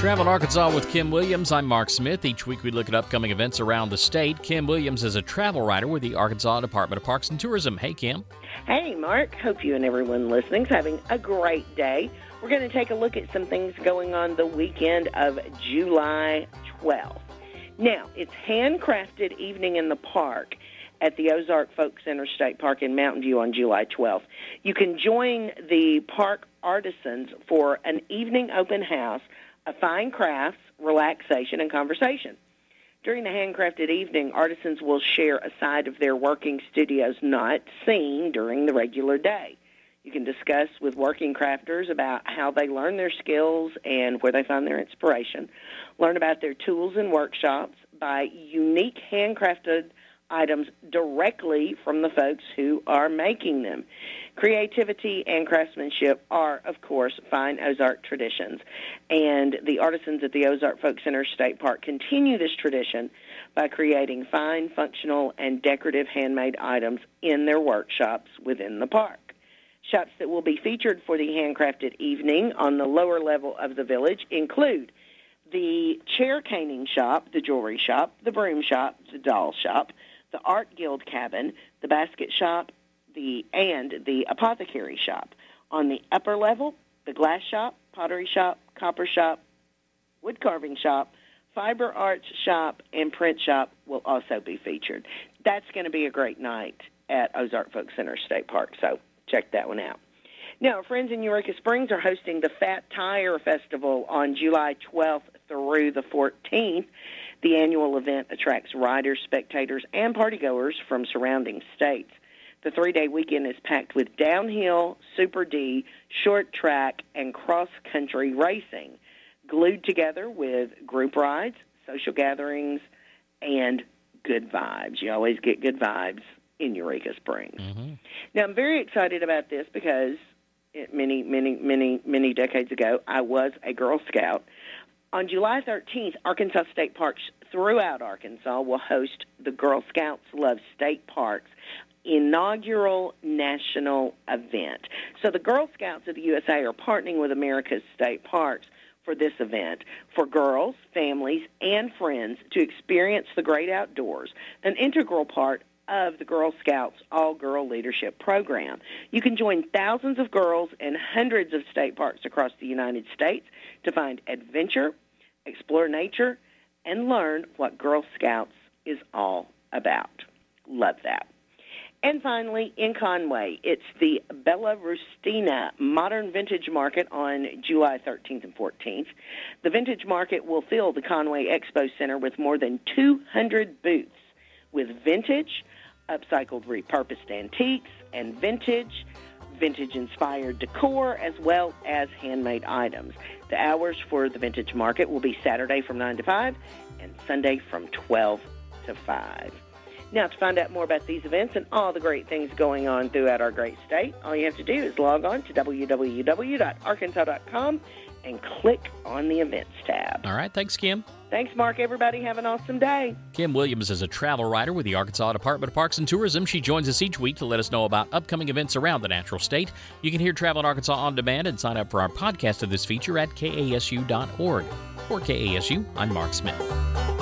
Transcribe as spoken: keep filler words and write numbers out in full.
Travel in Arkansas with Kim Williams. I'm Mark Smith. Each week we look at upcoming events around the state. Kim Williams is a travel writer with the Arkansas Department of Parks and Tourism. Hey, Kim. Hey, Mark. Hope you and everyone listening is having a great day. We're going to take a look at some things going on the weekend of July twelfth. Now, it's Handcrafted Evening in the Park at the Ozark Folk Center State Park in Mountain View on July twelfth. You can join the park artisans for an evening open house of fine crafts, relaxation, and conversation. During the Handcrafted Evening, artisans will share a side of their working studios not seen during the regular day. You can discuss with working crafters about how they learn their skills and where they find their inspiration. Learn about their tools and workshops, buy unique handcrafted items directly from the folks who are making them. Creativity and craftsmanship are, of course, fine Ozark traditions, and the artisans at the Ozark Folk Center State Park continue this tradition by creating fine, functional, and decorative handmade items in their workshops within the park. Shops that will be featured for the Handcrafted Evening on the lower level of the village include the chair caning shop, the jewelry shop, the broom shop, the doll shop, the art guild cabin, the basket shop, the and the apothecary shop. On the upper level, the glass shop, pottery shop, copper shop, wood carving shop, fiber arts shop, and print shop will also be featured. That's going to be a great night at Ozark Folk Center State Park, so check that one out. Now, our friends in Eureka Springs are hosting the Fat Tire Festival on July twelfth through the fourteenth. The annual event attracts riders, spectators, and partygoers from surrounding states. The three-day weekend is packed with downhill, Super D, short track, and cross-country racing, glued together with group rides, social gatherings, and good vibes. You always get good vibes in Eureka Springs. Mm-hmm. Now, I'm very excited about this because it, many, many, many, many decades ago, I was a Girl Scout. On July thirteenth, Arkansas State Parks throughout Arkansas will host the Girl Scouts Love State Parks inaugural national event. So the Girl Scouts of the U S A are partnering with America's state parks for this event for girls, families, and friends to experience the great outdoors, an integral part of the Girl Scouts All-Girl Leadership Program. You can join thousands of girls in hundreds of state parks across the United States to find adventure, explore nature, and learn what Girl Scouts is all about. Love that. And finally, in Conway, it's the Bella Rustina Modern Vintage Market on July thirteenth and fourteenth. The Vintage Market will fill the Conway Expo Center with more than two hundred booths with vintage, upcycled repurposed antiques, and vintage, vintage-inspired decor, as well as handmade items. The hours for the Vintage Market will be Saturday from nine to five and Sunday from twelve to five. Now, to find out more about these events and all the great things going on throughout our great state, all you have to do is log on to w w w dot arkansas dot com and click on the Events tab. All right. Thanks, Kim. Thanks, Mark. Everybody have an awesome day. Kim Williams is a travel writer with the Arkansas Department of Parks and Tourism. She joins us each week to let us know about upcoming events around the natural state. You can hear Travel in Arkansas on demand and sign up for our podcast of this feature at k a s u dot org. For K A S U, I'm Mark Smith.